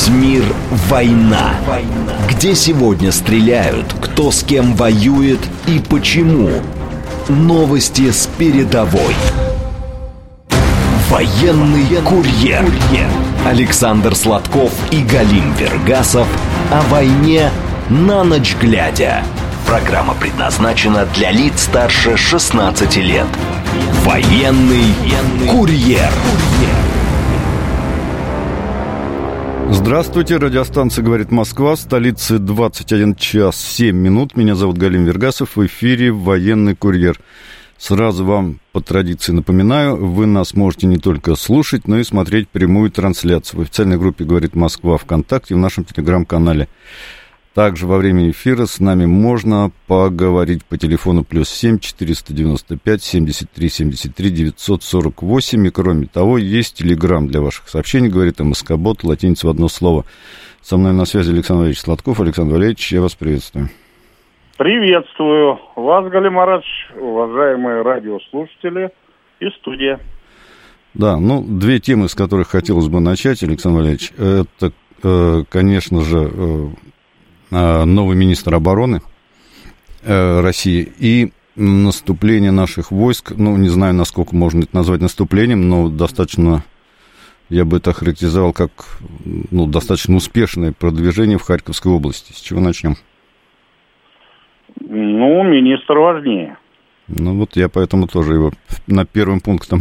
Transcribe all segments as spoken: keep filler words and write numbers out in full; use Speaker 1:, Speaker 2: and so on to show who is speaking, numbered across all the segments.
Speaker 1: Весь мир – война. Где сегодня стреляют, кто с кем воюет и почему. Новости с передовой. Военный курьер. Александр Сладков и Галим Вергасов о войне на ночь глядя. Программа предназначена для лиц старше шестнадцати лет. Военный курьер.
Speaker 2: Здравствуйте, радиостанция «Говорит Москва», в столице двадцать один час семь минут. Меня зовут Галим Вергасов, в эфире «Военный курьер». Сразу вам по традиции напоминаю, вы нас можете не только слушать, но и смотреть прямую трансляцию в официальной группе «Говорит Москва» ВКонтакте, в нашем телеграм-канале. Также во время эфира с нами можно поговорить по телефону плюс семь четыреста девяносто пять семьдесят три семьдесят три девятьсот сорок восемь. И кроме того, есть телеграм для ваших сообщений, говорит МСК-бот, латиница в одно слово. Со мной на связи Александр Валерьевич Сладков. Александр Валерьевич, я вас приветствую.
Speaker 3: Приветствую вас, Галим Маратович, уважаемые радиослушатели и студия.
Speaker 2: Да, ну, две темы, с которых хотелось бы начать, Александр Валерьевич, это, конечно же, новый министр обороны России и наступление наших войск. Ну, не знаю, насколько можно это назвать наступлением, но достаточно, я бы это охарактеризовал как, ну, достаточно успешное продвижение в Харьковской области. С чего начнем?
Speaker 3: Ну, министр важнее.
Speaker 2: Ну, вот я поэтому тоже его на первым пунктом.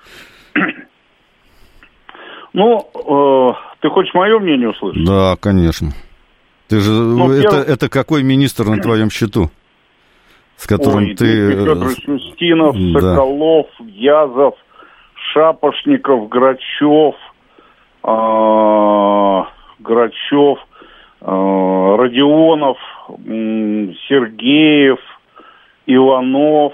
Speaker 3: Ну, э, ты хочешь мое мнение услышать?
Speaker 2: Да, конечно. Ты же, ну, это, перв... это какой министр на твоем счету, с которым
Speaker 3: Ой,
Speaker 2: ты...
Speaker 3: Федорович Устинов, да. Соколов, Язов, Шапошников, Грачев, э, Грачев, э, Родионов, э, Сергеев, Иванов,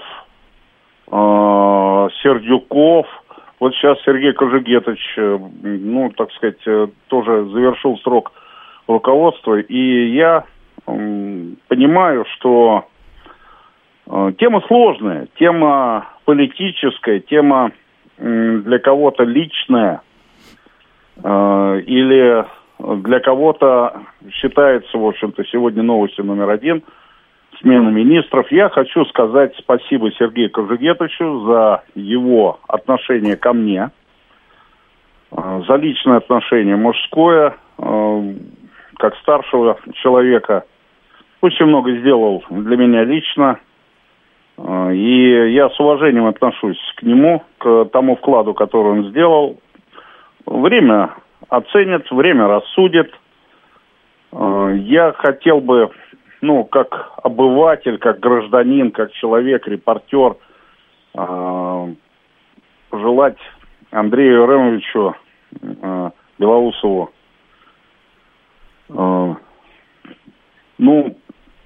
Speaker 3: э, Сердюков. Вот сейчас Сергей Кожегетович, э, ну, так сказать, э, тоже завершил срок руководства, и я э, понимаю, что э, тема сложная, тема политическая, тема э, для кого-то личная, э, или для кого-то считается, в общем-то, сегодня новостью номер один, смена министров. Я хочу сказать спасибо Сергею Кожегетовичу за его отношение ко мне, э, за личное отношение мужское, э, как старшего человека. Очень много сделал для меня лично. И я с уважением отношусь к нему, к тому вкладу, который он сделал. Время оценит, время рассудит. Я хотел бы, ну, как обыватель, как гражданин, как человек, репортер, пожелать Андрею Ремовичу Белоусову, ну,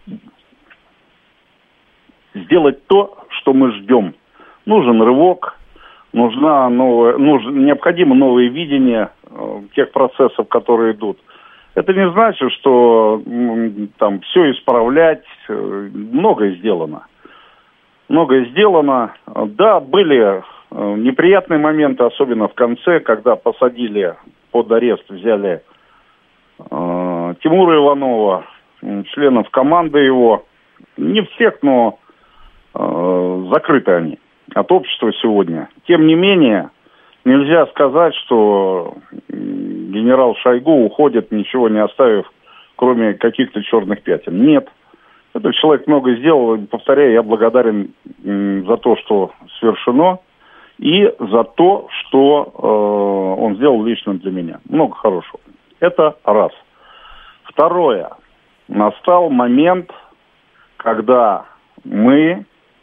Speaker 3: сделать то, что мы ждем. Нужен рывок, нужна новая, нужно, необходимо новое видение э, тех процессов, которые идут. Это не значит, что э, там все исправлять, э, многое сделано. Многое сделано. Да, были э, неприятные моменты, особенно в конце, когда посадили под арест, взяли э, Тимура Иванова, членов команды его. Не всех, но э, закрыты они от общества сегодня. Тем не менее, нельзя сказать, что генерал Шойгу уходит, ничего не оставив, кроме каких-то черных пятен. Нет. Этот человек много сделал. Повторяю, я благодарен э, за то, что свершено, и за то, что э, он сделал лично для меня. Много хорошего. Это раз. Второе. Настал момент, когда мы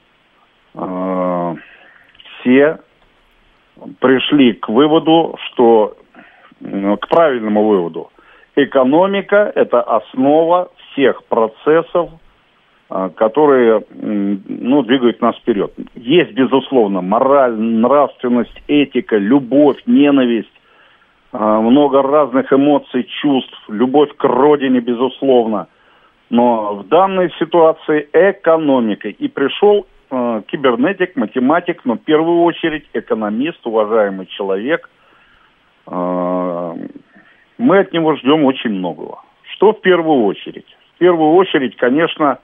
Speaker 3: э, все пришли к выводу, что э, к правильному выводу. Экономика – это основа всех процессов, э, которые э, ну, двигают нас вперед. Есть, безусловно, мораль, нравственность, этика, любовь, ненависть, много разных эмоций, чувств, любовь к родине, безусловно. Но в данной ситуации экономика. И пришел э, кибернетик, математик, но в первую очередь экономист, уважаемый человек, э, мы от него ждем очень многого. Что в первую очередь? В первую очередь, конечно,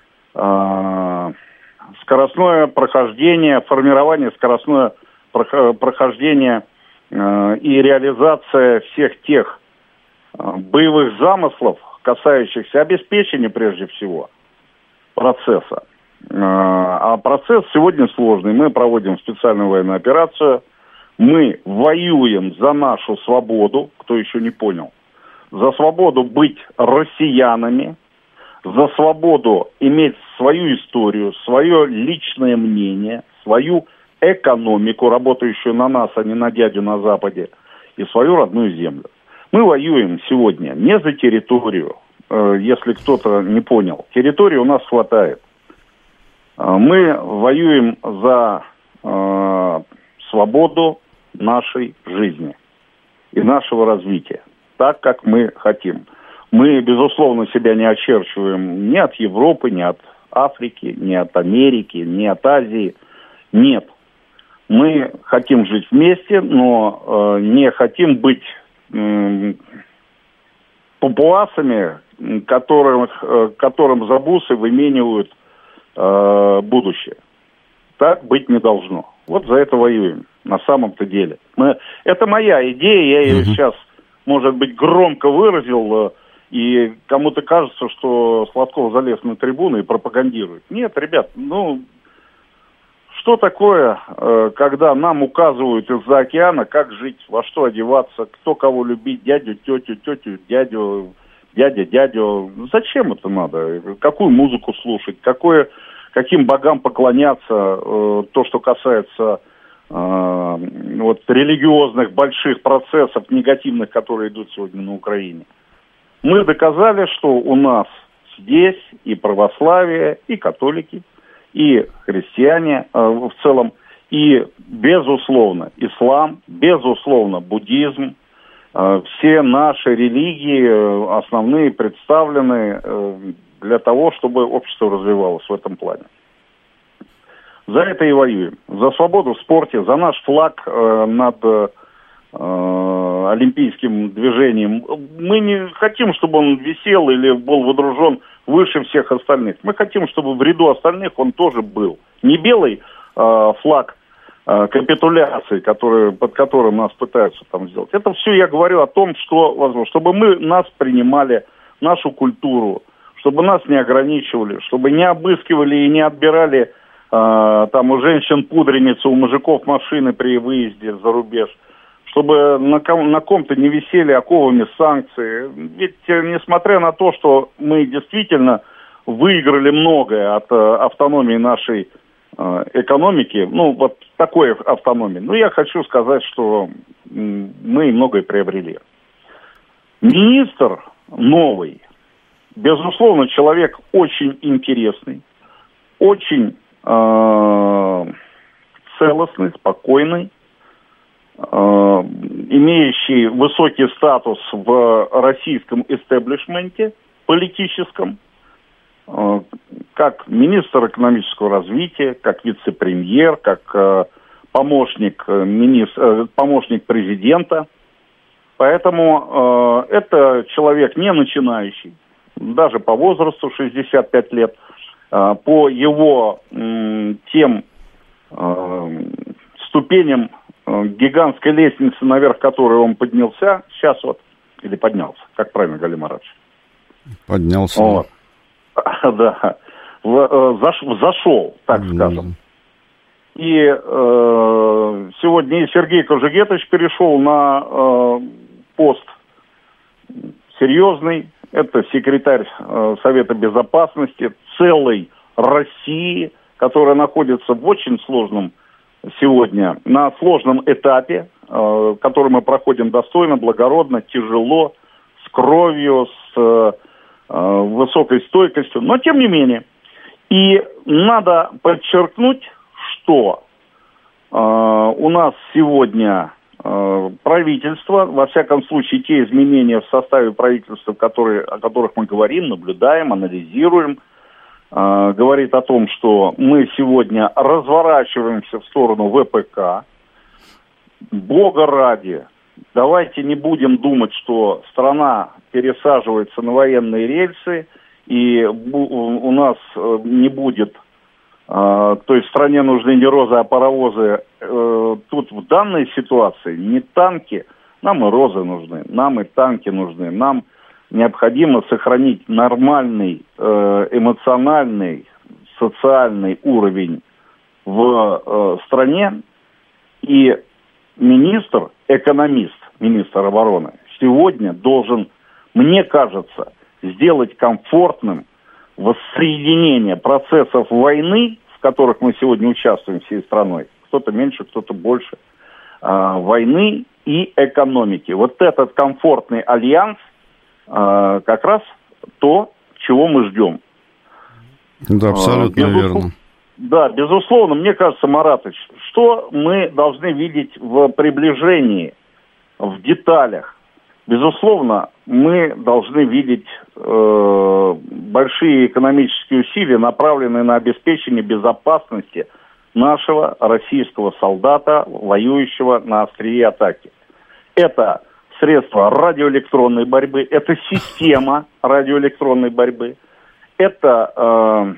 Speaker 3: скоростное прохождение, формирование скоростное прохождение и реализация всех тех боевых замыслов, касающихся обеспечения, прежде всего, процесса. А процесс сегодня сложный. Мы проводим специальную военную операцию. Мы воюем за нашу свободу, кто еще не понял, за свободу быть россиянами, за свободу иметь свою историю, свое личное мнение, свою экономику, работающую на нас, а не на дядю на Западе, и свою родную землю. Мы воюем сегодня не за территорию, э, если кто-то не понял. Территории у нас хватает. Мы воюем за э, свободу нашей жизни и нашего развития, так, как мы хотим. Мы, безусловно, себя не очерчиваем ни от Европы, ни от Африки, ни от Америки, ни от Азии. Нет. Мы хотим жить вместе, но э, не хотим быть э, папуасами, которым, э, которым за бусы выменивают э, будущее. Так быть не должно. Вот за это воюем, на самом-то деле. Мы... Это моя идея, я ее mm-hmm. сейчас, может быть, громко выразил, и кому-то кажется, что Сладков залез на трибуну и пропагандирует. Нет, ребят, ну, что такое, когда нам указывают из-за океана, как жить, во что одеваться, кто кого любить, дядю, тетю, тетю, дядю, дядя, дядю. Зачем это надо? Какую музыку слушать, какое... каким богам поклоняться, э, то, что касается э, вот, религиозных больших процессов, негативных, которые идут сегодня на Украине. Мы доказали, что у нас здесь и православие, и католики, и христиане э, в целом, и, безусловно, ислам, безусловно, буддизм, э, все наши религии э, основные представлены э, для того, чтобы общество развивалось в этом плане. За это и воюем. За свободу в спорте, за наш флаг э, над э, олимпийским движением. Мы не хотим, чтобы он висел или был водружен выше всех остальных. Мы хотим, чтобы в ряду остальных он тоже был. Не белый э, флаг э, капитуляции, который, под которым нас пытаются там сделать. Это все я говорю о том, что возможно, чтобы мы нас принимали, нашу культуру, чтобы нас не ограничивали, чтобы не обыскивали и не отбирали э, там у женщин пудреницу, у мужиков машины при выезде за рубеж, чтобы на, ком- на ком-то не висели оковами санкции. Ведь э, несмотря на то, что мы действительно выиграли многое от э, автономии нашей э, экономики, ну вот такой автономии, ну я хочу сказать, что э, мы многое приобрели. Министр новый, безусловно, человек очень интересный, очень э, целостный, спокойный, э, имеющий высокий статус в российском истеблишменте политическом, э, как министр экономического развития, как вице-премьер, как э, помощник, э, министр, э, помощник президента. Поэтому э, это человек не начинающий, даже по возрасту шестьдесят пять лет, э, по его э, тем э, ступеням э, гигантской лестницы, наверх которой он поднялся, сейчас вот, или поднялся, как правильно, Галим Маратович?
Speaker 2: Поднялся.
Speaker 3: Вот. Да, зашел, так скажем. И э, сегодня и Сергей Кожегетович перешел на э, пост серьезный. Это секретарь э, Совета Безопасности целой России, которая находится в очень сложном сегодня, на сложном этапе, э, который мы проходим достойно, благородно, тяжело, с кровью, с э, высокой стойкостью. Но тем не менее. И надо подчеркнуть, что э, у нас сегодня э, правительство, во всяком случае, те изменения в составе правительства, которые, о которых мы говорим, наблюдаем, анализируем, э, говорит о том, что мы сегодня разворачиваемся в сторону ВПК. Бога ради, давайте не будем думать, что страна пересаживается на военные рельсы, и у нас не будет, то есть стране нужны не розы, а паровозы. Тут в данной ситуации не танки, нам и розы нужны, нам и танки нужны, нам необходимо сохранить нормальный эмоциональный, социальный уровень в стране, и министр, экономист, министр обороны, сегодня должен, мне кажется, сделать комфортным воссоединение процессов войны, в которых мы сегодня участвуем всей страной, кто-то меньше, кто-то больше, э, войны и экономики. Вот этот комфортный альянс э, как раз то, чего мы ждем.
Speaker 2: Да, абсолютно э, верно.
Speaker 3: Да, безусловно, мне кажется, Маратыч, что мы должны видеть в приближении, в деталях? Безусловно, мы должны видеть э, большие экономические усилия, направленные на обеспечение безопасности нашего российского солдата, воюющего на острие атаки. Это средства радиоэлектронной борьбы, это система радиоэлектронной борьбы, это... Э,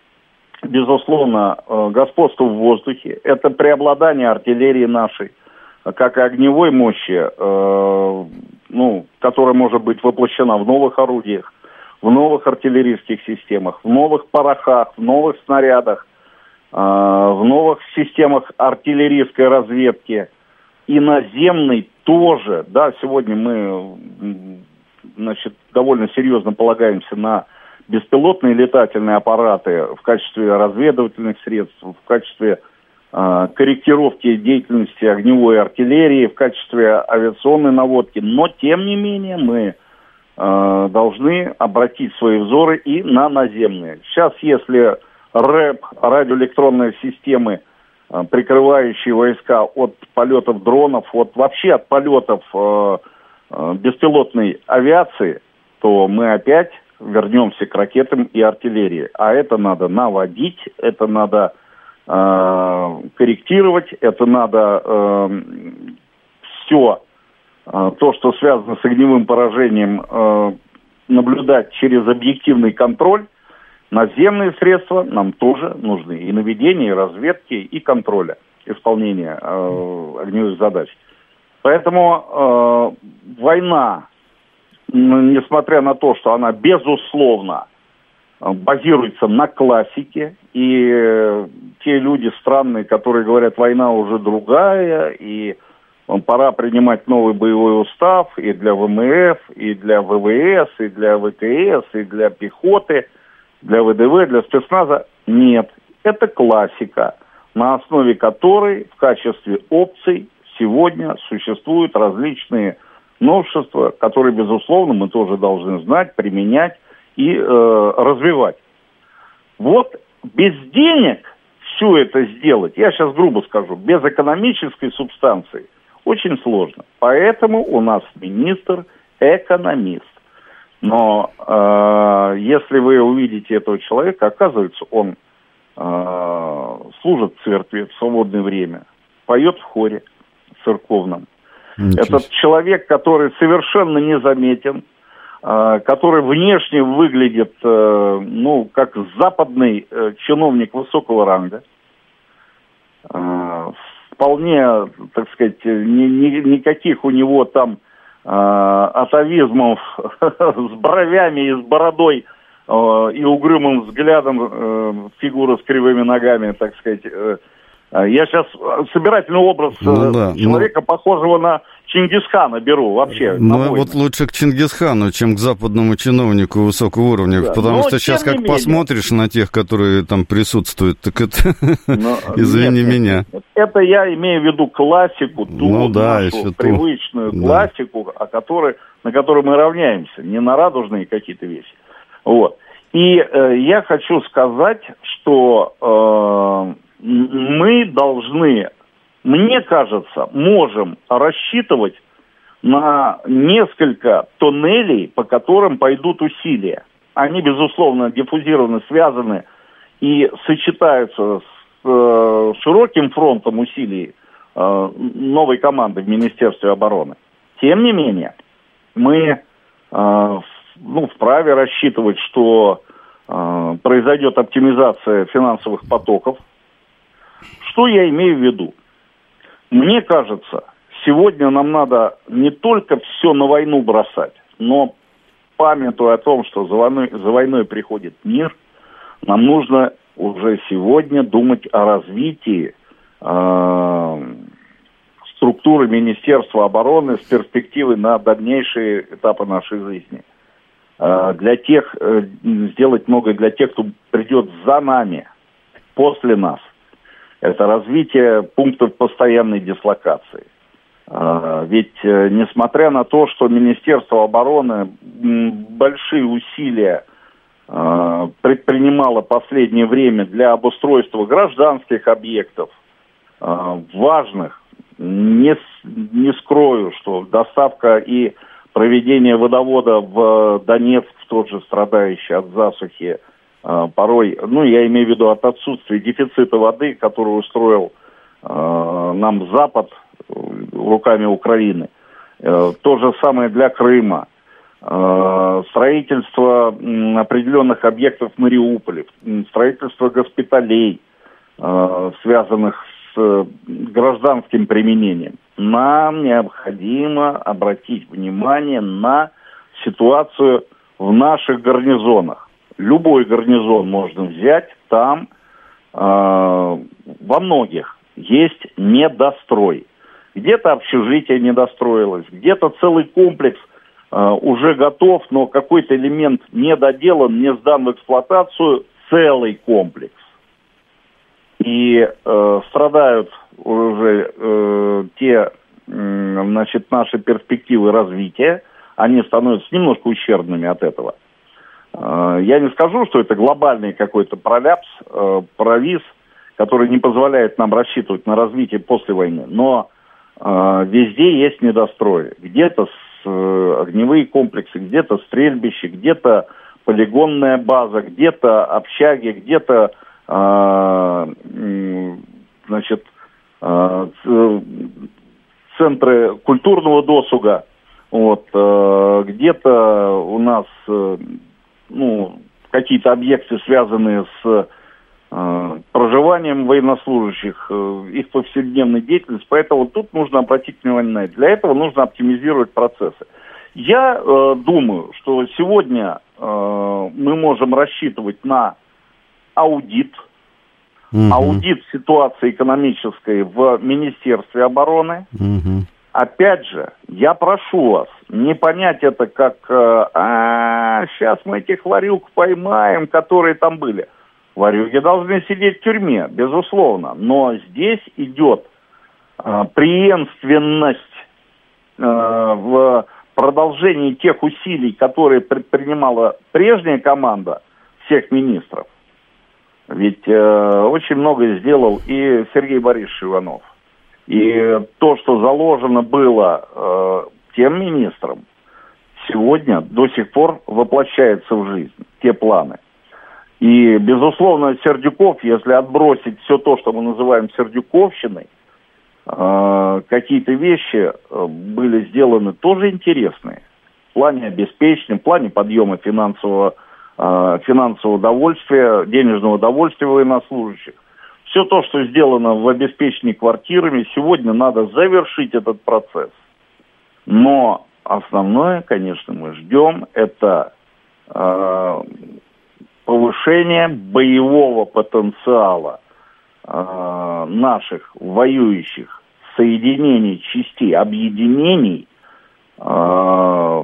Speaker 3: безусловно, господство в воздухе, это преобладание артиллерии нашей, как и огневой мощи, э, ну, которая может быть воплощена в новых орудиях, в новых артиллерийских системах, в новых порохах, в новых снарядах, э, в новых системах артиллерийской разведки, и наземной тоже. Да, сегодня мы, значит, довольно серьезно полагаемся на беспилотные летательные аппараты в качестве разведывательных средств, в качестве э, корректировки деятельности огневой артиллерии, в качестве авиационной наводки. Но, тем не менее, мы э, должны обратить свои взоры и на наземные. Сейчас, если РЭП, радиоэлектронные системы, э, прикрывающие войска от полетов дронов, от, вообще от полетов э, э, беспилотной авиации, то мы опять вернемся к ракетам и артиллерии. А это надо наводить, это надо э, корректировать, это надо э, все э, то, что связано с огневым поражением, э, наблюдать через объективный контроль. Наземные средства нам тоже нужны. И наведение, и разведки, и контроля исполнения э, огневых задач. Поэтому э, война, несмотря на то, что она, безусловно, базируется на классике, и те люди странные, которые говорят, война уже другая, и пора принимать новый боевой устав и для ВМФ, и для ВВС, и для ВКС, и для пехоты, для ВДВ, для спецназа. Нет, это классика, на основе которой в качестве опций сегодня существуют различные новшества, которые, безусловно, мы тоже должны знать, применять и э, развивать. Вот без денег все это сделать, я сейчас грубо скажу, без экономической субстанции очень сложно. Поэтому у нас министр экономист. Но э, если вы увидите этого человека, оказывается, он э, служит в церкви в свободное время, поет в хоре церковном. Этот человек, который совершенно незаметен, э, который внешне выглядит, э, ну, как западный э, чиновник высокого ранга, э, вполне, так сказать, ни, ни, никаких у него там э, атовизмов с бровями и с бородой э, и угрюмым взглядом, э, фигура с кривыми ногами, так сказать. Э, я сейчас собирательный образ ну, да, человека, но... похожего на Чингисхана, беру вообще.
Speaker 2: Ну, вот лучше к Чингисхану, чем к западному чиновнику высокого уровня, да, потому что сейчас как менее. Посмотришь на тех, которые там присутствуют, так это, но, извини нет, меня.
Speaker 3: Нет, это я имею в виду классику, ту ну, да, нашу привычную ту. классику, да. о которой, на которой мы равняемся, не на радужные какие-то вещи. Вот. И э, я хочу сказать, что э, мы должны, мне кажется, можем рассчитывать на несколько тоннелей, по которым пойдут усилия. Они, безусловно, диффузированы, связаны и сочетаются с э, широким фронтом усилий э, новой команды в Министерстве обороны. Тем не менее, мы э, ну, вправе рассчитывать, что э, произойдет оптимизация финансовых потоков. Что я имею в виду? Мне кажется, сегодня нам надо не только все на войну бросать, но, памятуя о том, что за войной, за войной приходит мир, нам нужно уже сегодня думать о развитии э, структуры Министерства обороны с перспективой на дальнейшие этапы нашей жизни. Э, для тех, э, сделать многое для тех, кто придет за нами, после нас. Это развитие пунктов постоянной дислокации. Э, ведь, э, несмотря на то, что Министерство обороны м, большие усилия предпринимала последнее время для обустройства гражданских объектов, важных, не, не скрою, что доставка и проведение водовода в Донецк, тоже страдающий от засухи, порой, ну, я имею в виду от отсутствия дефицита воды, который устроил нам Запад руками Украины. То же самое для Крыма. Строительство определенных объектов в Мариуполе, строительство госпиталей, связанных с гражданским применением. Нам необходимо обратить внимание на ситуацию в наших гарнизонах. Любой гарнизон можно взять, там во многих есть недострой. Где-то общежитие недостроилось, где-то целый комплекс Uh, уже готов, но какой-то элемент не доделан, не сдан в эксплуатацию, целый комплекс. И uh, страдают уже uh, те, uh, значит, наши перспективы развития, они становятся немножко ущербными от этого. Uh, я не скажу, что это глобальный какой-то проляпс, uh, провис, который не позволяет нам рассчитывать на развитие после войны, но uh, везде есть недострои. Где-то огневые комплексы, где-то стрельбище, где-то полигонная база, где-то общаги, где-то э, значит, э, центры культурного досуга, вот, э, где-то у нас э, ну, какие-то объекты, связанные с э, проживанием военнослужащих, э, их повседневной деятельности, поэтому тут нужно обратить внимание на это. Для этого нужно оптимизировать процессы. Я э, думаю, что сегодня э, мы можем рассчитывать на аудит, угу. аудит ситуации экономической в Министерстве обороны. Угу. Опять же, я прошу вас не понять это как э, а, сейчас мы этих ворюг поймаем, которые там были. Ворюги должны сидеть в тюрьме, безусловно. Но здесь идет э, преемственность э, в продолжении тех усилий, которые предпринимала прежняя команда всех министров. Ведь э, очень многое сделал и Сергей Борисович Иванов. И то, что заложено было э, тем министром, сегодня до сих пор воплощается в жизнь, те планы. И, безусловно, Сердюков, если отбросить все то, что мы называем сердюковщиной, э, какие-то вещи э, были сделаны тоже интересные. В плане обеспечения, в плане подъема финансового, э, финансового довольствия, денежного довольствия военнослужащих. Все то, что сделано в обеспечении квартирами, сегодня надо завершить этот процесс. Но основное, конечно, мы ждем, это э, повышение боевого потенциала э, наших воюющих соединений, частей, объединений, э,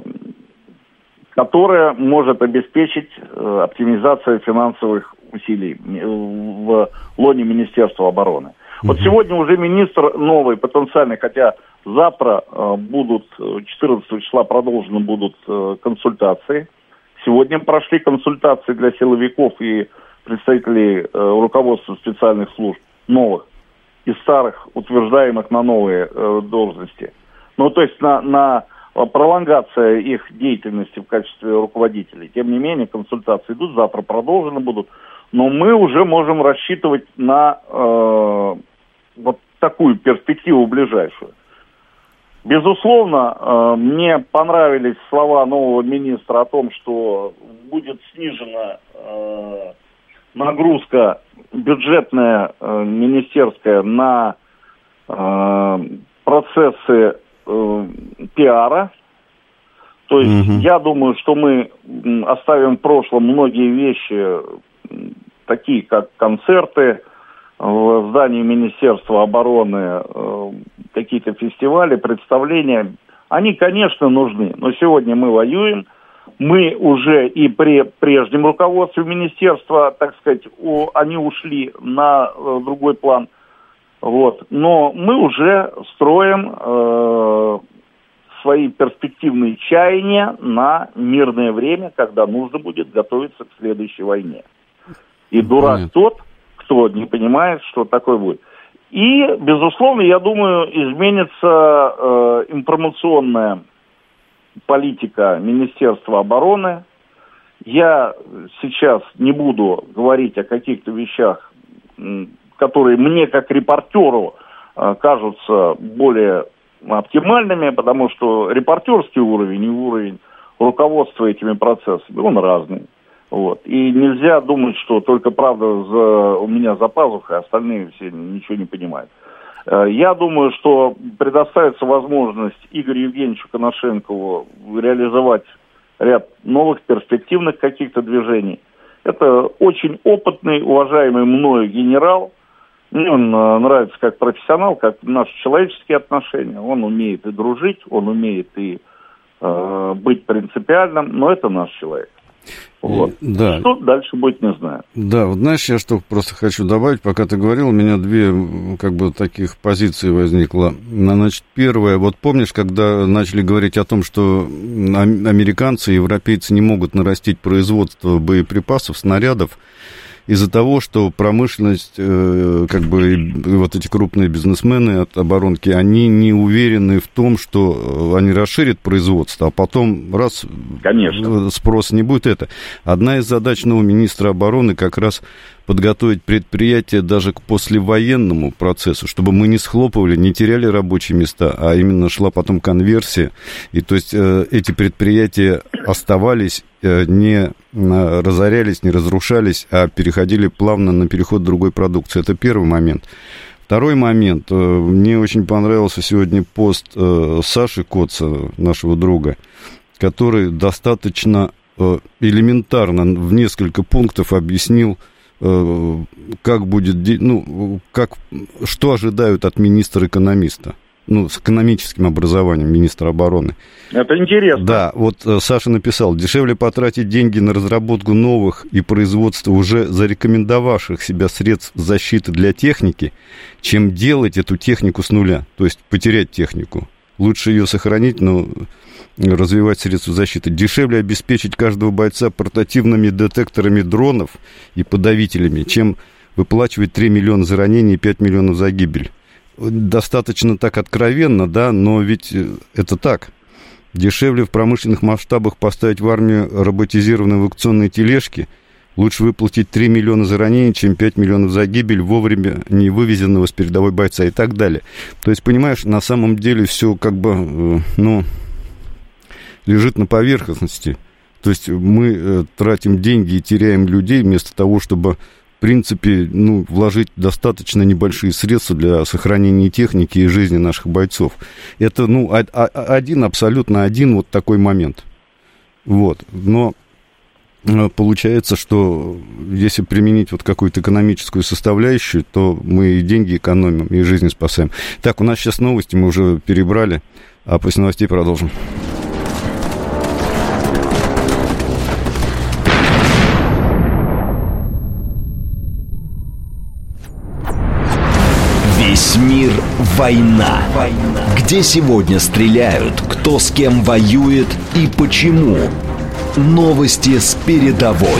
Speaker 3: которое может обеспечить э, оптимизацию финансовых усилий в лоне Министерства обороны. Mm-hmm. Вот сегодня уже министр новый, потенциальный, хотя завтра э, будут, четырнадцатого числа продолжены будут э, консультации. Сегодня прошли консультации для силовиков и представителей э, руководства специальных служб новых и старых, утверждаемых на новые э, должности. Ну, то есть на, на пролонгация их деятельности в качестве руководителей. Тем не менее, консультации идут, завтра продолжены будут. Но мы уже можем рассчитывать на э, вот такую перспективу ближайшую. Безусловно, мне понравились слова нового министра о том, что будет снижена нагрузка бюджетная, министерская на процессы пиара. То есть угу. я думаю, что мы оставим в прошлом многие вещи, такие как концерты в здании Министерства обороны, какие-то фестивали, представления. Они, конечно, нужны, но сегодня мы воюем. Мы уже и при прежнем руководстве министерства, так сказать, у, они ушли на э, другой план. Вот. Но мы уже строим э, свои перспективные чаяния на мирное время, когда нужно будет готовиться к следующей войне. И дурак Нет. тот, кто не понимает, что такое будет. И, безусловно, я думаю, изменится э, информационная политика Министерства обороны. Я сейчас не буду говорить о каких-то вещах, которые мне, как репортеру, кажутся более оптимальными, потому что репортерский уровень и уровень руководства этими процессами, он разный. Вот. И нельзя думать, что только правда за, у меня за пазухой, а остальные все ничего не понимают. Я думаю, что предоставится возможность Игорю Евгеньевичу Коношенкову реализовать ряд новых перспективных каких-то движений. Это очень опытный, уважаемый мною генерал. Мне он нравится как профессионал, как наши человеческие отношения. Он умеет и дружить, он умеет и э, быть принципиальным, но это наш человек. Вот. Да. Что дальше будет, не знаю.
Speaker 2: Да, вот знаешь, я что просто хочу добавить, пока ты говорил, у меня две как бы таких позиции возникло. Значит, первое, вот помнишь, когда начали говорить о том, что американцы и европейцы не могут нарастить производство боеприпасов, снарядов, из-за того, что промышленность, э, как бы вот эти крупные бизнесмены от оборонки, они не уверены в том, что они расширят производство, а потом раз
Speaker 3: Конечно.
Speaker 2: спроса не будет это. Одна из задач нового министра обороны как раз подготовить предприятия даже к послевоенному процессу, чтобы мы не схлопывали, не теряли рабочие места, а именно шла потом конверсия. И то есть э, эти предприятия оставались, э, не разорялись, не разрушались, а переходили плавно на переход к другой продукции. Это первый момент. Второй момент. Мне очень понравился сегодня пост э, Саши Коца, нашего друга, который достаточно э, элементарно в несколько пунктов объяснил, как будет, ну, как, что ожидают от министра-экономиста, ну, с экономическим образованием министра обороны.
Speaker 3: Это интересно.
Speaker 2: Да, вот Саша написал: дешевле потратить деньги на разработку новых и производство уже зарекомендовавших себя средств защиты для техники, чем делать эту технику с нуля, то есть потерять технику. Лучше ее сохранить, но развивать средства защиты. Дешевле обеспечить каждого бойца портативными детекторами дронов и подавителями, чем выплачивать три миллиона за ранение и пять миллионов за гибель. Достаточно так откровенно, да, но ведь это так. Дешевле в промышленных масштабах поставить в армию роботизированные эвакуационные тележки. Лучше выплатить три миллиона за ранение, чем пять миллионов за гибель вовремя не вывезенного с передовой бойца и так далее. То есть, понимаешь, на самом деле все как бы, ну, лежит на поверхности. То есть мы тратим деньги и теряем людей вместо того, чтобы, в принципе, ну, вложить достаточно небольшие средства для сохранения техники и жизни наших бойцов. Это, ну, один, абсолютно один вот такой момент. Вот. Но получается, что если применить вот какую-то экономическую составляющую, то мы и деньги экономим, и жизни спасаем. Так, у нас сейчас новости, мы уже перебрали, а после новостей продолжим.
Speaker 1: Весь мир – война. Война. Где сегодня стреляют, кто с кем воюет и почему. Новости с передовой.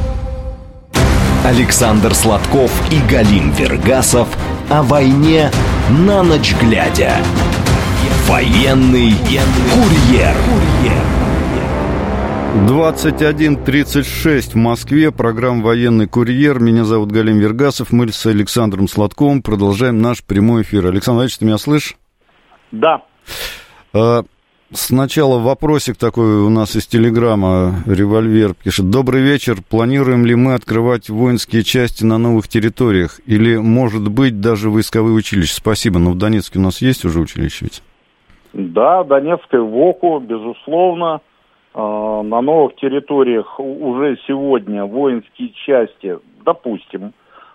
Speaker 1: Александр Сладков и Галим Вергасов о войне на ночь глядя. Военный курьер.
Speaker 2: двадцать один тридцать шесть в Москве. Программа «Военный курьер». Меня зовут Галим Вергасов. Мы с Александром Сладковым продолжаем наш прямой эфир. Александр Ильич, ты меня слышишь?
Speaker 3: Да.
Speaker 2: Сначала вопросик такой у нас из телеграмма. Револьвер пишет. Добрый вечер. Планируем ли мы открывать воинские части на новых территориях? Или, может быть, даже войсковые училища? Спасибо. Но в Донецке у нас есть уже училище ведь?
Speaker 3: Да, Донецкое ВОКу, безусловно. На новых территориях уже сегодня воинские части, допустим,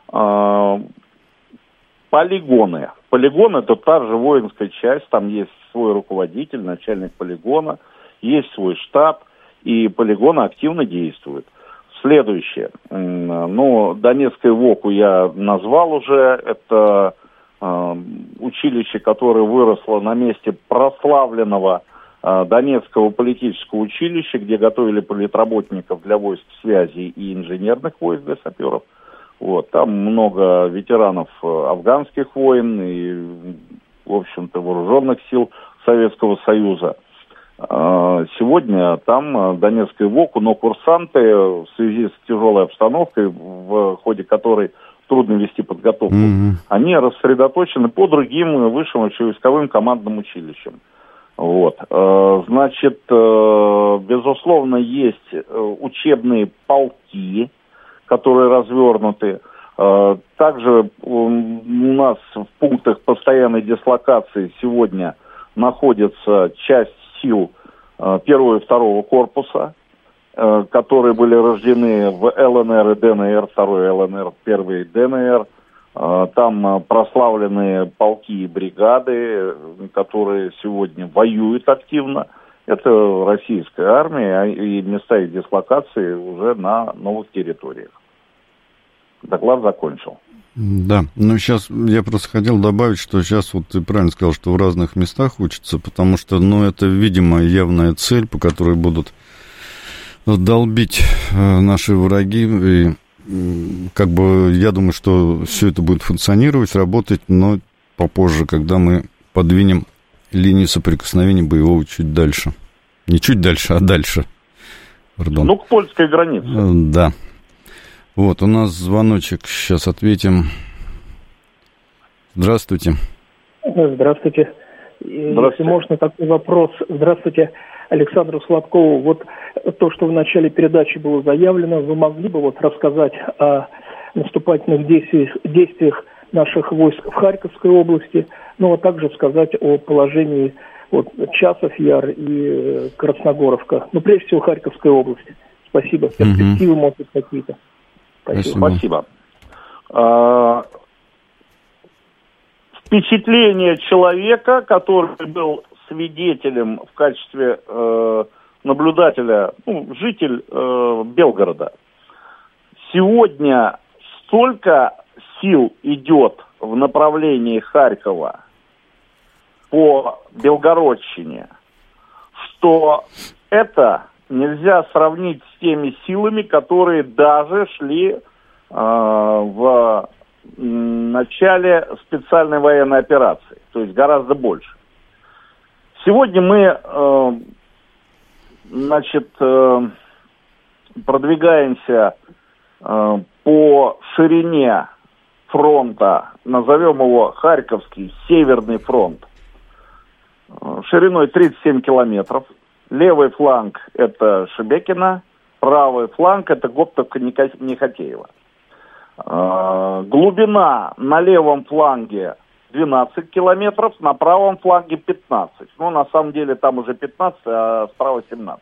Speaker 3: полигоны. Полигон — это та же воинская часть, там есть свой руководитель, начальник полигона, есть свой штаб, и полигоны активно действуют. Следующее. Ну, Донецкое ВОКу я назвал уже. Это э, училище, которое выросло на месте прославленного э, Донецкого политического училища, где готовили политработников для войск связи и инженерных войск для саперов. Вот, там много ветеранов афганских войн и, в общем-то, вооруженных сил Советского Союза. Сегодня там Донецкое ВОКу, но курсанты в связи с тяжелой обстановкой, в ходе которой трудно вести подготовку, mm-hmm. они рассредоточены по другим высшим общевойсковым командным училищам. Вот. Значит, безусловно, есть учебные полки, которые развернуты. Также у нас в пунктах постоянной дислокации сегодня находится часть сил первого и второго корпуса, которые были рождены в ЛНР и ДНР, второй ЛНР, первый ДНР. Там прославленные полки и бригады, которые сегодня воюют активно. Это российская армия, и места их дислокации уже на новых территориях. Доклад закончил.
Speaker 2: Да, ну сейчас я просто хотел добавить, что сейчас вот ты правильно сказал, что в разных местах учатся, потому что, ну, это, видимо, явная цель, по которой будут долбить наши враги, и как бы я думаю, что все это будет функционировать, работать, но попозже, когда мы подвинем линию соприкосновения боевого чуть дальше. Не чуть дальше, а дальше. Пардон.
Speaker 3: Ну, к польской границе.
Speaker 2: Да. Вот, у нас звоночек, сейчас ответим. Здравствуйте.
Speaker 4: Здравствуйте. Здравствуйте. Если можно, такой вопрос. Здравствуйте, Александру Сладкову. Вот то, что в начале передачи было заявлено, вы могли бы вот рассказать о наступательных действиях, действиях наших войск в Харьковской области, ну, а также сказать о положении вот, Часов Яр и Красногоровка. Ну, прежде всего, Харьковской области. Спасибо. Перспективы, угу. может быть, какие-то. Спасибо.
Speaker 3: Спасибо. А, впечатление человека, который был свидетелем в качестве э, наблюдателя, ну, житель э, Белгорода. Сегодня столько сил идет в направлении Харькова по Белгородщине, что это нельзя сравнить с теми силами, которые даже шли э, в начале специальной военной операции, то есть гораздо больше. Сегодня мы, э, значит, э, продвигаемся э, по ширине фронта, назовем его Харьковский Северный фронт, э, шириной тридцать семь километров. Левый фланг – это Шебекино, правый фланг – это Гоптовка-Нехотеево. Э, глубина на левом фланге двенадцать километров, на правом фланге пятнадцать. Ну, на самом деле, там уже пятнадцать, а справа семнадцать.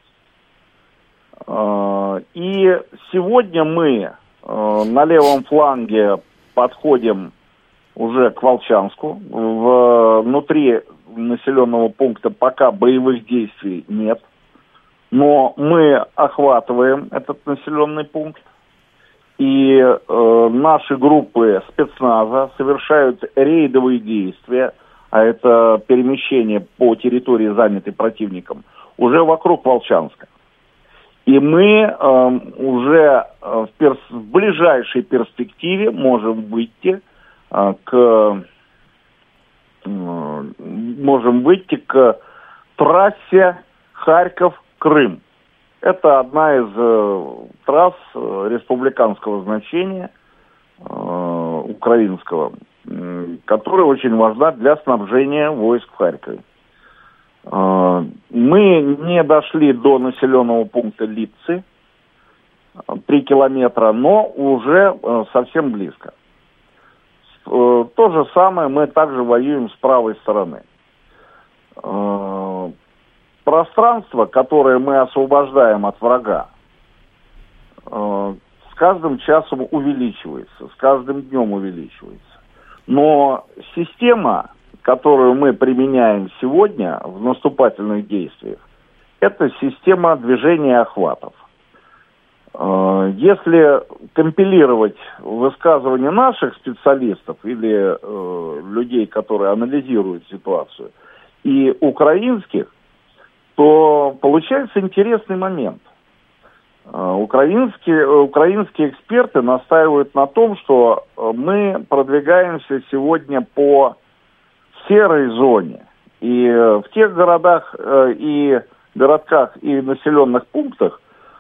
Speaker 3: Э, и сегодня мы э, на левом фланге подходим уже к Волчанску. В, внутри населенного пункта пока боевых действий нет. Но мы охватываем этот населенный пункт. И э, наши группы спецназа совершают рейдовые действия, а это перемещение по территории, занятой противником, уже вокруг Волчанска. И мы э, уже в, перс- в ближайшей перспективе можем выйти э, к можем выйти к трассе Харьков-Крым. Это одна из э, трасс э, республиканского значения, э, украинского, э, которая очень важна для снабжения войск в Харькове. Э, мы не дошли до населенного пункта Липцы, три километра, но уже э, совсем близко. Э, то же самое мы также воюем с правой стороны. Э, пространство, которое мы освобождаем от врага, э, с каждым часом увеличивается, с каждым днем увеличивается. Но система, которую мы применяем сегодня в наступательных действиях, это система движения охватов. Если компилировать высказывания наших специалистов или э, людей, которые анализируют ситуацию, и украинских, то получается интересный момент. Э, украинские, украинские эксперты настаивают на том, что мы продвигаемся сегодня по серой зоне. И в тех городах э, и городках и населенных пунктах,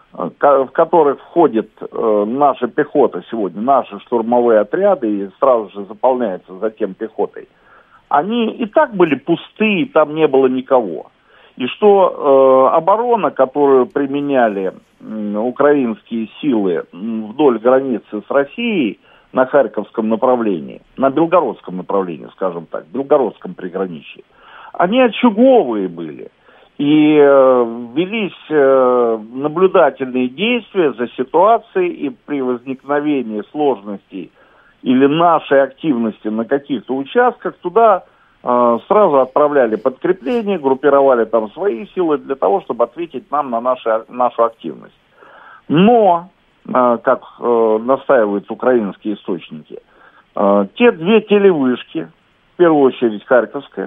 Speaker 3: в которых входит э, наша пехота сегодня, наши штурмовые отряды, и сразу же заполняется затем пехотой, они и так были пустые, там не было никого. И что э, оборона, которую применяли э, украинские силы вдоль границы с Россией на Харьковском направлении, на Белгородском направлении, скажем так, Белгородском приграничье, они очаговые были. И э, велись э, наблюдательные действия за ситуацией, и при возникновении сложностей или нашей активности на каких-то участках туда э, сразу отправляли подкрепление, группировали там свои силы для того, чтобы ответить нам на наши, нашу активность. Но, э, как э, настаивают украинские источники, э, те две телевышки, в первую очередь Харьковская,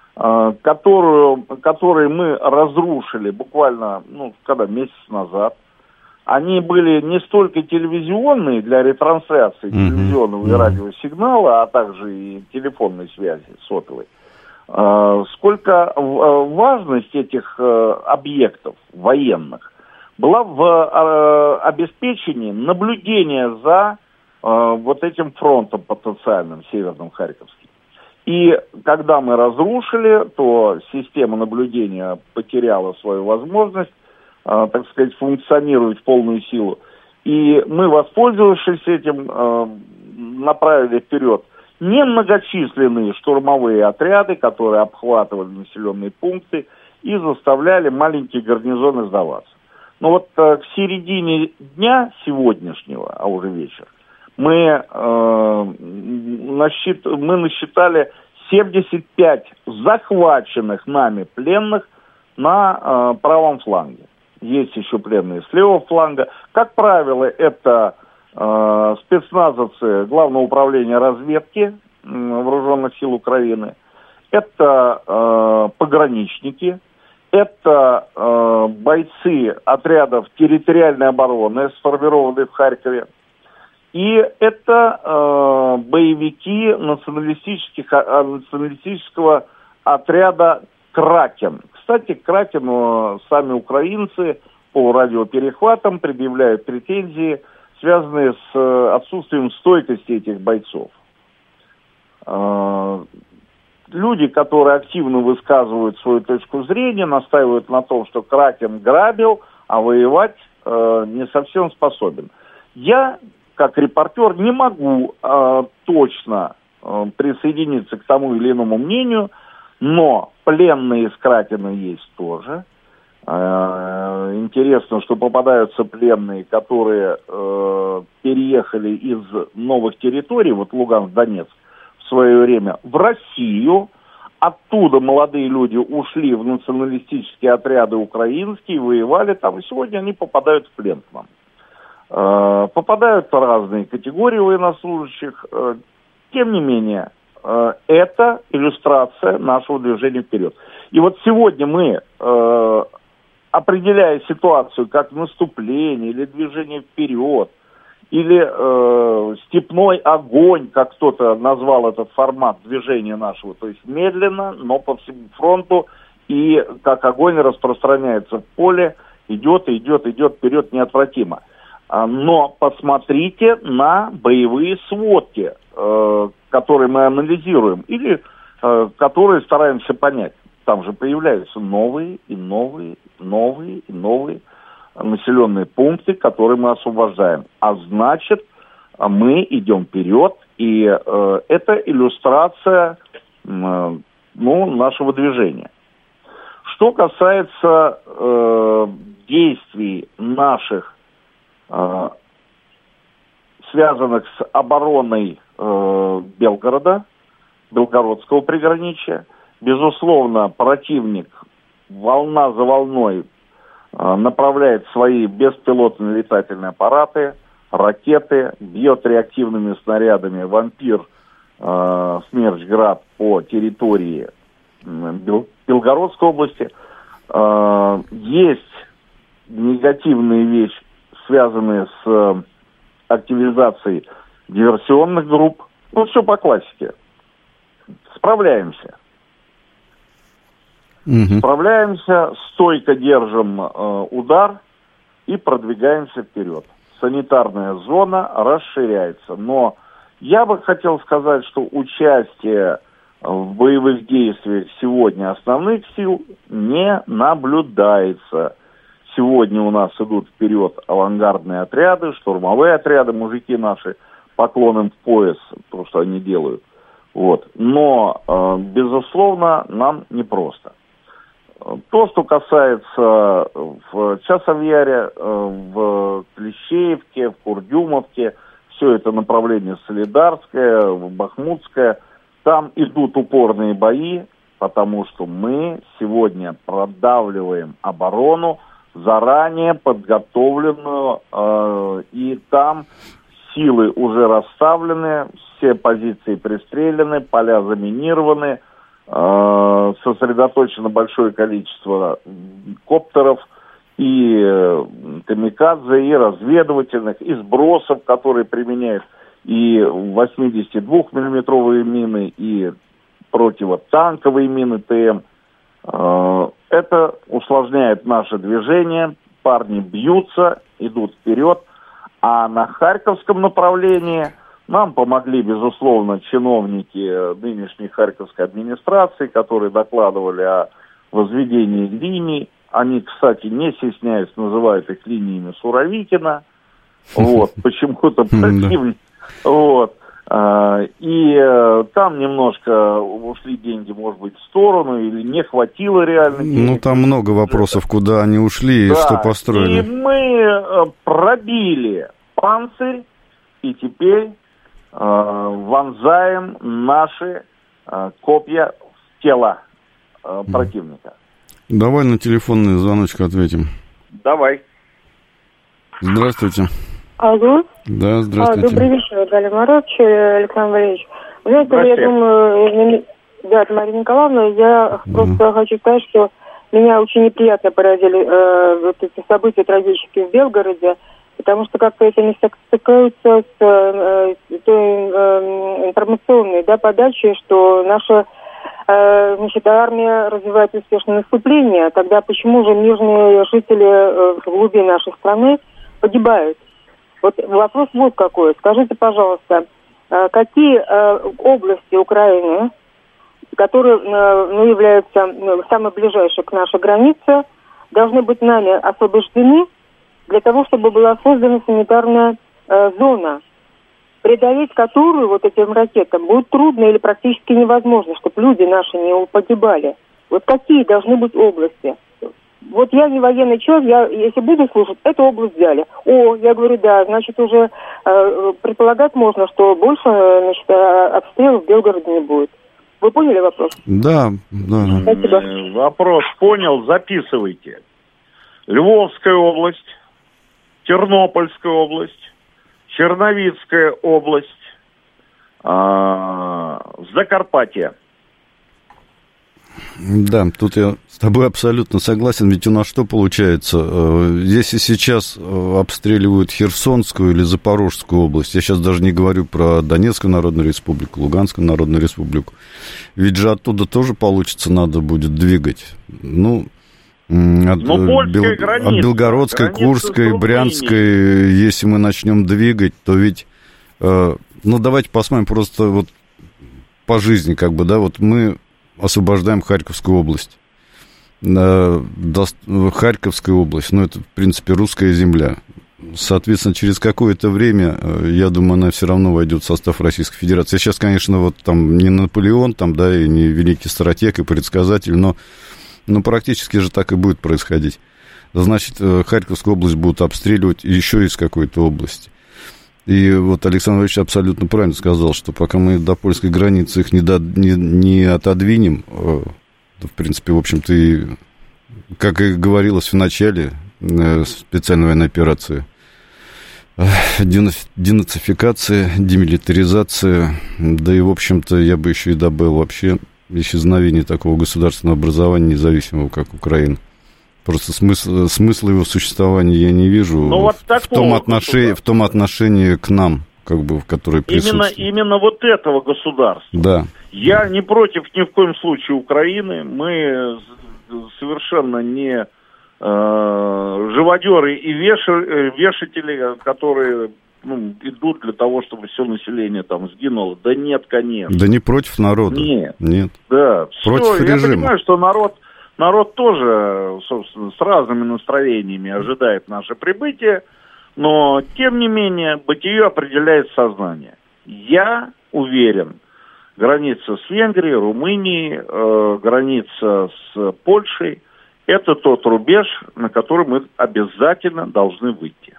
Speaker 3: Которую, которые мы разрушили буквально, ну, когда, месяц назад. Они были не столько телевизионные для ретрансляции mm-hmm. телевизионного и радиосигнала, а также и телефонной связи сотовой, сколько важность этих объектов военных была в обеспечении наблюдения за вот этим фронтом потенциальным северным Харьковским. И когда мы разрушили, то система наблюдения потеряла свою возможность, э, так сказать, функционировать в полную силу. И мы, воспользовавшись этим, э, направили вперед немногочисленные штурмовые отряды, которые обхватывали населенные пункты и заставляли маленькие гарнизоны сдаваться. Но вот э, к середине дня сегодняшнего, а уже вечер, Мы, э, насчит, мы насчитали семьдесят пять захваченных нами пленных на э, правом фланге. Есть еще пленные с левого фланга. Как правило, это э, спецназовцы Главного управления разведки э, Вооруженных сил Украины. Это э, пограничники. Это э, бойцы отрядов территориальной обороны, сформированные в Харькове. И это э, боевики националистических, националистического отряда «Кракен». Кстати, к «Кракену» сами украинцы по радиоперехватам предъявляют претензии, связанные с отсутствием стойкости этих бойцов. Э, люди, которые активно высказывают свою точку зрения, настаивают на том, что «Кракен» грабил, а воевать э, не совсем способен. Я, как репортер, не могу э, точно э, присоединиться к тому или иному мнению, но пленные с Кракена есть тоже. Э, интересно, что попадаются пленные, которые э, переехали из новых территорий, вот Луганск, Донецк, в свое время в Россию. Оттуда молодые люди ушли в националистические отряды украинские, воевали там, и сегодня они попадают в плен к нам. Попадают в разные категории военнослужащих. Тем не менее, это иллюстрация нашего движения вперед. И вот сегодня мы, определяя ситуацию как наступление или движение вперед, или э, степной огонь, как кто-то назвал этот формат движения нашего, то есть медленно, но по всему фронту, и как огонь распространяется в поле, идет, идет, идет вперед неотвратимо. Но посмотрите на боевые сводки, которые мы анализируем, или которые стараемся понять. Там же появляются новые и новые, новые и новые населенные пункты, которые мы освобождаем. А значит, мы идем вперед, и э, это иллюстрация э, ну, нашего движения. Что касается э, действий наших, э, связанных с обороной э, Белгорода, Белгородского приграничья, безусловно, противник волна за волной э, направляет свои беспилотные летательные аппараты, ракеты, бьет реактивными снарядами «Вампир», э, «Смерч-Град» по территории Бел- Белгородской области. Э, есть негативные вещи, связанные с э, активизацией диверсионных групп. Ну, все по классике. Справляемся. Угу. Справляемся, стойко держим э, удар и продвигаемся вперед. Санитарная зона расширяется. Но я бы хотел сказать, что участие в боевых действиях сегодня основных сил не наблюдается. Сегодня у нас идут вперед авангардные отряды, штурмовые отряды, мужики наши, поклон им в пояс, то, что они делают. Вот. Но, э, безусловно, нам непросто. То, что касается в Часовьяре, в Клещеевке, в Курдюмовке, все это направление Солидарское, Бахмутское, там идут упорные бои, потому что мы сегодня продавливаем оборону, заранее подготовленную, э, и там силы уже расставлены, все позиции пристреляны, поля заминированы, э, сосредоточено большое количество коптеров и э, камикадзе, и разведывательных, и сбросов, которые применяют и восьмидесятидвухмиллиметровые мины, и противотанковые мины ТМ. Э, это усложняет наше движение, парни бьются, идут вперед. А на Харьковском направлении нам помогли, безусловно, чиновники нынешней Харьковской администрации, которые докладывали о возведении линий. Они, кстати, не стесняясь, называют их линиями Суровикина. Вот, почему-то противник. Вот. И там немножко ушли деньги, может быть, в сторону, или не хватило реально денег.
Speaker 2: Ну, там много вопросов, куда они ушли и
Speaker 3: да,
Speaker 2: что построили.
Speaker 3: И мы пробили панцирь, и теперь э, вонзаем наши э, копья в тело э, противника.
Speaker 2: Давай на телефонный звоночек ответим.
Speaker 3: Давай.
Speaker 2: Здравствуйте.
Speaker 5: Алло.
Speaker 2: Да, здравствуйте.
Speaker 5: А, добрый вечер, Галя Марович, Александр Валерьевич. Вы знаете, я думаю, да, Мария Николаевна, я mm. просто хочу сказать, что меня очень неприятно поразили э, вот эти события трагические в Белгороде, потому что как-то это не стыкаются с э, той э, информационной, да, подачей, что наша э, значит, армия развивает успешное наступление. Тогда почему же мирные жители э, в глубине нашей страны погибают? Вот вопрос вот какой. Скажите, пожалуйста, э, какие э, области Украины, которые э, ну, являются ну, самые ближайшие к нашей границе, должны быть нами освобождены для того, чтобы была создана санитарная э, зона, преодолеть которую вот этим ракетам будет трудно или практически невозможно, чтобы люди наши не погибали. Вот какие должны быть области? Вот я не военный человек, я, если буду слушать, эту область взяли. О, я говорю, да, значит, уже э, предполагать можно, что больше, значит, обстрелов в Белгороде не будет. Вы поняли вопрос?
Speaker 2: Да, да.
Speaker 5: Спасибо.
Speaker 3: Вопрос понял, записывайте. Львовская область, Тернопольская область, Черновицкая область, э, Закарпатье.
Speaker 2: Да, тут я с тобой абсолютно согласен, ведь у нас что получается? Если сейчас обстреливают Херсонскую или Запорожскую область, я сейчас даже не говорю про Донецкую Народную Республику, Луганскую Народную Республику, ведь же оттуда тоже, получится, надо будет двигать. Ну, От, Бел... граница, от Белгородской, Курской, Брянской, если мы начнем двигать, то ведь, э, ну, давайте посмотрим просто вот по жизни, как бы, да, вот мы освобождаем Харьковскую область. Э, до... Харьковская область, ну, это, в принципе, русская земля. Соответственно, через какое-то время, я думаю, она все равно войдет в состав Российской Федерации. Сейчас, конечно, вот там не Наполеон, там, да, и не великий стратег и предсказатель, но Но практически же так и будет происходить. Значит, Харьковскую область будут обстреливать еще из какой-то области. И вот Александр Ильич абсолютно правильно сказал, что пока мы до польской границы их не, до, не, не отодвинем, то, в принципе, в общем-то, и, как и говорилось в начале специальной военной операции, денацификация, демилитаризация, да и, в общем-то, я бы еще и добавил вообще исчезновение такого государственного образования, независимого, как Украина. Просто смысл, смысла его существования я не вижу вот в, том отношении, в том отношении к нам, как бы, в которой присутствует.
Speaker 3: Именно, именно вот этого государства.
Speaker 2: Да.
Speaker 3: Я не против ни в коем случае Украины. Мы совершенно не э, живодеры и веши, вешатели, которые... Ну, идут для того, чтобы все население там сгинуло. Да нет, конечно.
Speaker 2: Да не против народа.
Speaker 3: Нет.
Speaker 2: Нет.
Speaker 3: Да.
Speaker 2: Против
Speaker 3: все,
Speaker 2: режима.
Speaker 3: Я понимаю, что народ, народ тоже, собственно, с разными настроениями ожидает наше прибытие, но, тем не менее, бытие определяет сознание. Я уверен, граница с Венгрией, Румынией, э, граница с Польшей – это тот рубеж, на который мы обязательно должны выйти.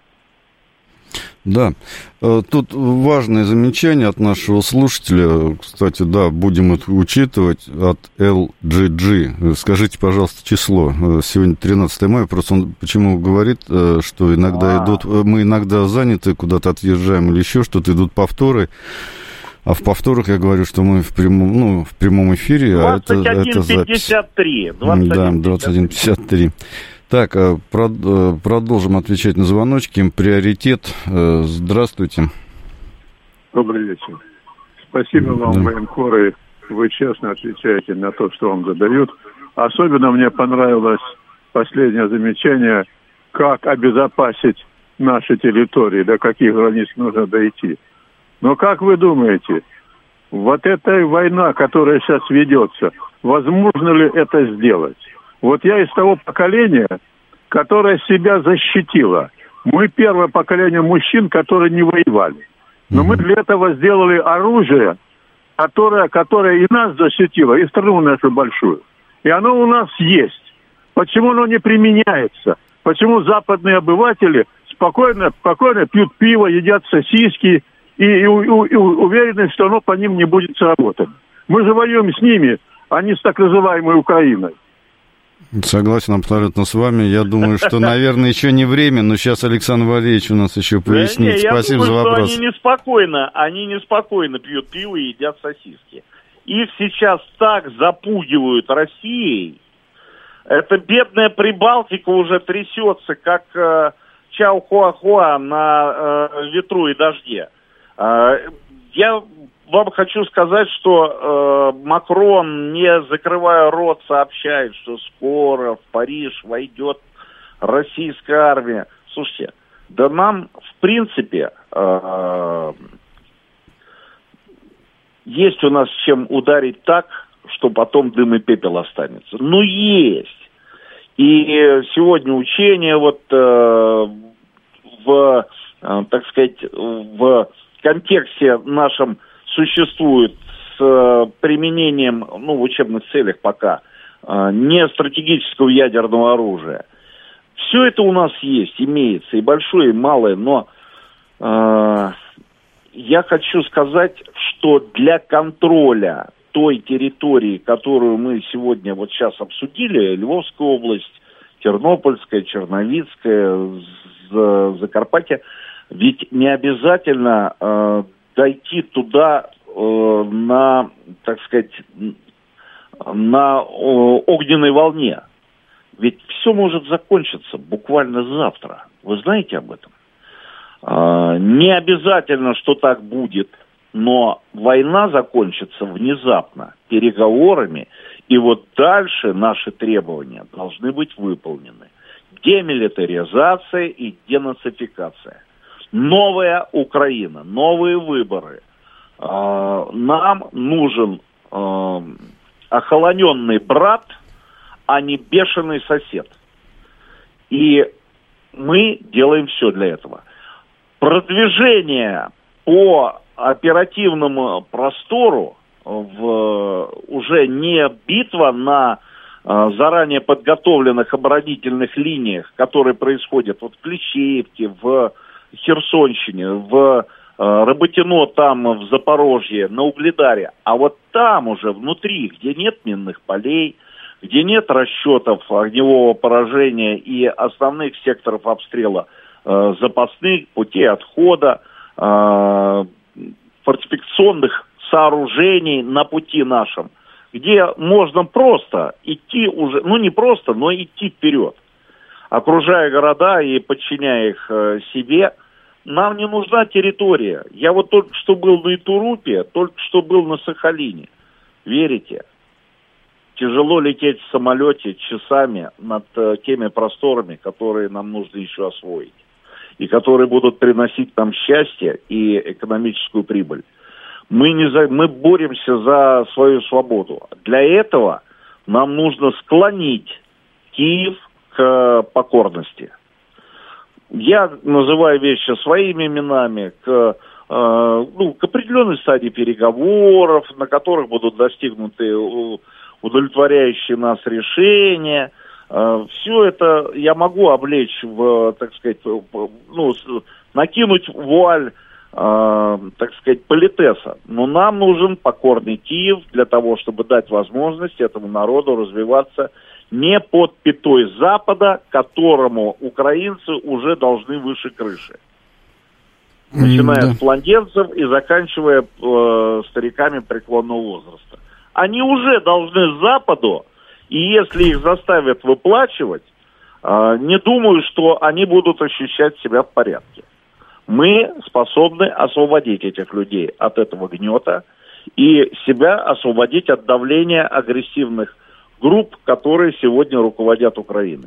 Speaker 2: Да, тут важное замечание от нашего слушателя, кстати, да, будем это учитывать, от эл джи джи. Скажите, пожалуйста, число. Сегодня тринадцатое мая, просто он почему говорит, что иногда А-а-а. идут, мы иногда заняты, куда-то отъезжаем или еще что-то, идут повторы. А в повторах я говорю, что мы в прямом, ну, в прямом эфире,
Speaker 3: двадцать один
Speaker 2: а это, это
Speaker 3: пятьдесят три.
Speaker 2: запись. Да, двадцать один пятьдесят три. Так, продолжим отвечать на звоночки. Приоритет. Здравствуйте.
Speaker 6: Добрый вечер. Спасибо вам, да. Военкоры. Вы честно отвечаете на то, что вам задают. Особенно мне понравилось последнее замечание, как обезопасить наши территории, до каких границ нужно дойти. Но как вы думаете, вот эта война, которая сейчас ведется, возможно ли это сделать? Вот я из того поколения, которое себя защитило. Мы первое поколение мужчин, которые не воевали. Но mm-hmm. мы для этого сделали оружие, которое, которое и нас защитило, и страну нашу большую. И оно у нас есть. Почему оно не применяется? Почему западные обыватели спокойно, спокойно пьют пиво, едят сосиски и, и, и, и уверены, что оно по ним не будет сработано? Мы же воюем с ними, а не с так называемой Украиной.
Speaker 2: Согласен абсолютно с вами. Я думаю, что, наверное, еще не время, но сейчас Александр Валерьевич у нас еще пояснит.
Speaker 3: Да, не,
Speaker 2: Спасибо
Speaker 3: думаю,
Speaker 2: за вопрос.
Speaker 3: Они неспокойно, они неспокойно пьют пиво и едят сосиски. Их сейчас так запугивают Россией. Эта бедная Прибалтика уже трясется, как э, Чао-Хуа-Хуа на э, ветру и дожде. Э, я вам хочу сказать, что э, Макрон, не закрывая рот, сообщает, что скоро в Париж войдет российская армия. Слушайте, да нам, в принципе, э, есть у нас чем ударить так, что потом дым и пепел останется. Ну, есть. И сегодня учения вот э, в, э, так сказать, в контексте нашем существует с э, применением, ну, в учебных целях пока, э, не стратегического ядерного оружия. Все это у нас есть, имеется, и большое, и малое, но э, я хочу сказать, что для контроля той территории, которую мы сегодня вот сейчас обсудили, Львовская область, Тернопольская, Черновицкая, Закарпатье, ведь не обязательно э, дойти туда э, на, так сказать, на э, огненной волне. Ведь все может закончиться буквально завтра. Вы знаете об этом? Э, не обязательно, что так будет, но война закончится внезапно переговорами И вот дальше наши требования должны быть выполнены. Демилитаризация и денацификация. Новая Украина, новые выборы. Нам нужен охолоненный брат, а не бешеный сосед. И мы делаем все для этого. Продвижение по оперативному простору в, уже не битва на э, заранее подготовленных оборонительных линиях, которые происходят вот в Клещеевке, в Херсонщине, в э, Работино, там в Запорожье, на Угледаре, а вот там уже внутри, где нет минных полей, где нет расчетов огневого поражения и основных секторов обстрела, э, запасных путей отхода, э, фортификационных сооружений на пути нашем, где можно просто идти уже, ну не просто, но идти вперед, окружая города и подчиняя их э, себе. Нам не нужна территория. Я вот только что был на Итурупе, только что был на Сахалине. Верите? Тяжело лететь в самолете часами над э, теми просторами, которые нам нужно еще освоить. И которые будут приносить нам счастье и экономическую прибыль. Мы, не за, мы боремся за свою свободу. Для этого нам нужно склонить Киев к покорности. Я называю вещи своими именами, к, э, ну, к определенной стадии переговоров, на которых будут достигнуты удовлетворяющие нас решения. Э, все это я могу облечь в, так сказать, ну, накинуть вуаль, э, так сказать, политеса. Но нам нужен покорный Киев для того, чтобы дать возможность этому народу развиваться не под пятой Запада, которому украинцы уже должны выше крыши. Начиная mm, да. с младенцев и заканчивая э, стариками преклонного возраста. Они уже должны Западу, и если их заставят выплачивать, э, не думаю, что они будут ощущать себя в порядке. Мы способны освободить этих людей от этого гнета и себя освободить от давления агрессивных групп, которые сегодня руководят Украиной.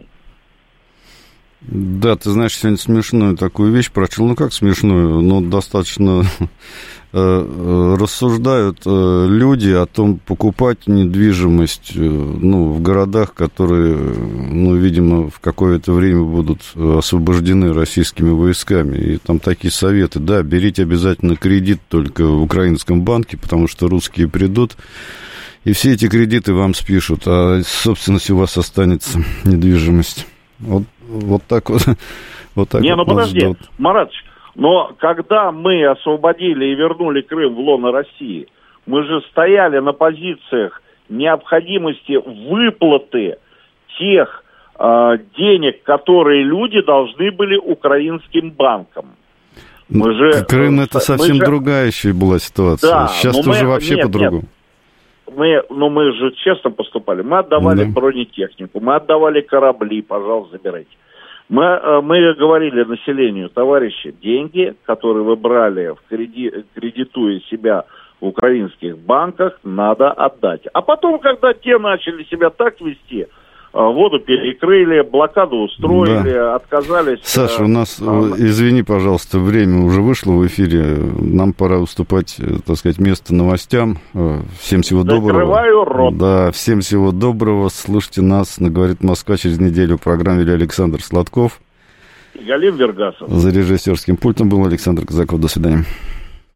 Speaker 2: Да, ты знаешь, сегодня смешную такую вещь прочел. Ну, как смешную, но достаточно э, рассуждают э, люди о том, покупать недвижимость э, ну, в городах, которые, ну, видимо, в какое-то время будут освобождены российскими войсками. И там такие советы. Да, берите обязательно кредит только в украинском банке, потому что русские придут, и все эти кредиты вам спишут, а собственность у вас останется недвижимость. Вот, вот так вот. вот так
Speaker 3: Не,
Speaker 2: вот
Speaker 3: ну подожди,
Speaker 2: ждут.
Speaker 3: Маратович, но когда мы освободили и вернули Крым в лоно России, мы же стояли на позициях необходимости выплаты тех э, денег, которые люди должны были украинским банкам. Мы же,
Speaker 2: Крым это совсем
Speaker 3: же...
Speaker 2: другая еще была ситуация.
Speaker 3: Да,
Speaker 2: сейчас тоже
Speaker 3: мы...
Speaker 2: вообще
Speaker 3: нет,
Speaker 2: по-другому.
Speaker 3: Нет. Мы, ну, мы же честно поступали. Мы отдавали да. бронетехнику, мы отдавали корабли, пожалуйста, забирайте. Мы, мы говорили населению: товарищи, деньги, которые вы брали, в креди, кредитуя себя в украинских банках, надо отдать. А потом, когда те начали себя так вести, воду перекрыли, блокаду устроили, да. отказались...
Speaker 2: Саша, у нас, а... извини, пожалуйста, время уже вышло в эфире. Нам пора уступать, так сказать, место новостям. Всем всего доброго.
Speaker 3: Закрываю рот.
Speaker 2: Да, всем всего доброго. Слушайте нас на «Говорит Москва» через неделю. В программе вели Александр Сладков.
Speaker 3: И Галим Вергасов.
Speaker 2: За режиссерским пультом был Александр Казаков. До свидания.